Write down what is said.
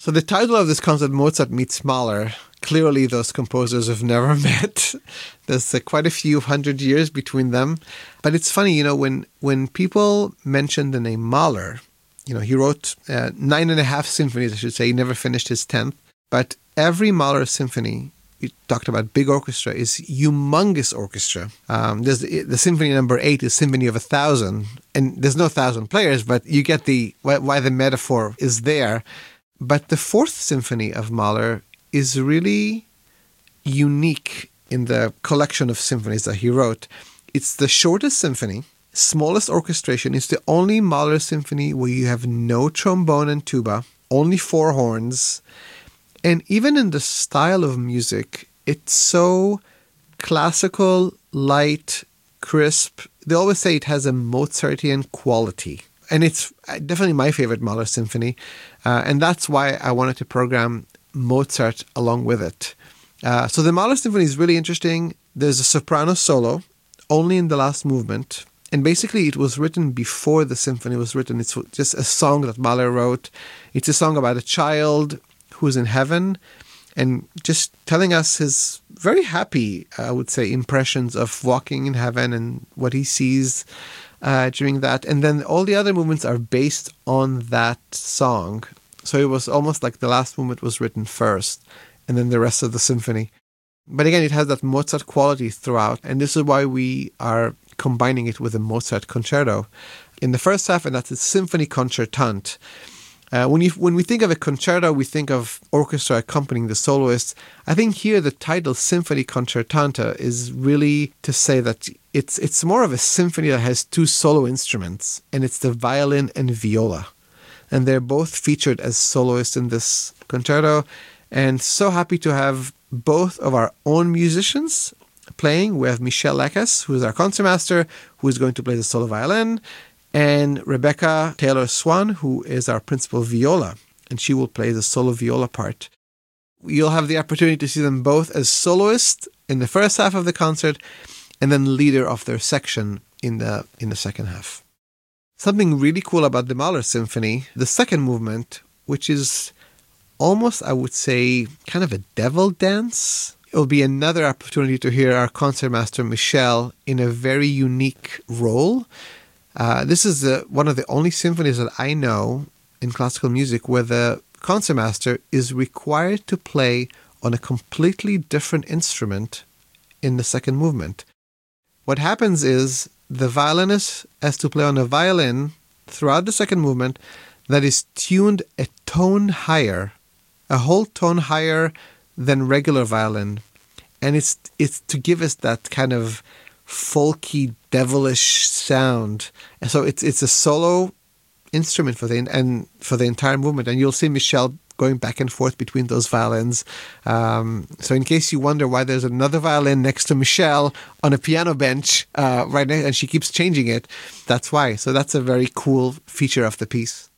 So the title of this concert, Mozart Meets Mahler, clearly those composers have never met. There's quite a few hundred years between them. But it's funny, when people mention the name Mahler, he wrote 9.5 symphonies, I should say. He never finished his 10th. But every Mahler symphony, you talked about big orchestra, is humongous orchestra. There's the symphony number 8 is Symphony of 1,000. And there's no 1,000 players, but you get why the metaphor is there. But the 4th symphony of Mahler is really unique in the collection of symphonies that he wrote. It's the shortest symphony, smallest orchestration. It's the only Mahler symphony where you have no trombone and tuba, only 4 horns. And even in the style of music, it's so classical, light, crisp. They always say it has a Mozartian quality. And it's definitely my favorite Mahler symphony. And that's why I wanted to program Mozart along with it. So the Mahler symphony is really interesting. There's a soprano solo only in the last movement. And basically it was written before the symphony was written. It's just a song that Mahler wrote. It's a song about a child who's in heaven and just telling us his very happy, I would say, impressions of walking in heaven and what he sees during that. And then all the other movements are based on that song. So it was almost like the last movement was written first and then the rest of the symphony. But again, it has that Mozart quality throughout. And this is why we are combining it with a Mozart concerto in the first half, and that's a symphony concertante. When we think of a concerto, we think of orchestra accompanying the soloists. I think here the title Symphony Concertante is really to say that it's more of a symphony that has 2 solo instruments, and it's the violin and viola. And they're both featured as soloists in this concerto. And so happy to have both of our own musicians playing. We have Michelle Lekes, who is our concertmaster, who is going to play the solo violin, and Rebecca Taylor-Swan, who is our principal viola, and she will play the solo viola part. You'll have the opportunity to see them both as soloists in the first half of the concert, and then leader of their section in the second half. Something really cool about the Mahler Symphony, the second movement, which is almost, I would say, kind of a devil dance. It will be another opportunity to hear our concertmaster Michelle in a very unique role. This is one of the only symphonies that I know in classical music where the concertmaster is required to play on a completely different instrument in the second movement. What happens is the violinist has to play on a violin throughout the second movement that is tuned a tone higher, a whole tone higher than regular violin. And it's to give us that kind of folky, devilish sound. And so it's a solo instrument for the entire movement. And you'll see Michelle going back and forth between those violins. So in case you wonder why there's another violin next to Michelle on a piano bench right now, and she keeps changing it, that's why. So that's a very cool feature of the piece.